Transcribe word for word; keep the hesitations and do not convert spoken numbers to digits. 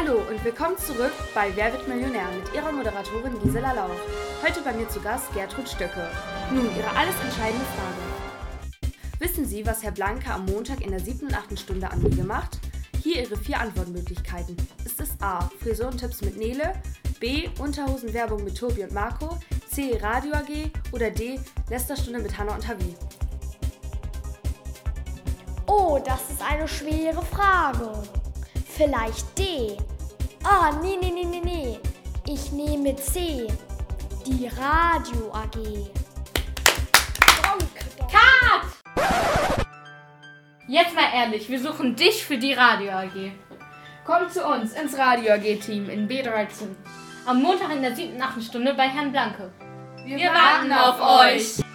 Hallo und willkommen zurück bei Wer wird Millionär mit ihrer Moderatorin Gisela Lauch. Heute bei mir zu Gast Gertrud Stöcke. Nun ihre alles entscheidende Frage. Wissen Sie, was Herr Blanke am Montag in der siebten und achten Stunde an Wiege macht? Hier Ihre vier Antwortmöglichkeiten. Ist es A. Frisurentipps mit Nele, B. Unterhosenwerbung mit Tobi und Marco, C. Radio A G oder D. Lästerstunde mit Hanna und Havi? Oh, das ist eine schwere Frage. Vielleicht D. Ah, nee, nee, nee, nee, nee. Ich nehme C. Die Radio A G. Cut! Jetzt mal ehrlich, wir suchen dich für die Radio A G. Komm zu uns ins Radio A G-Team in B dreizehn. Am Montag in der siebten und achten Stunde bei Herrn Blanke. Wir, wir warten auf euch!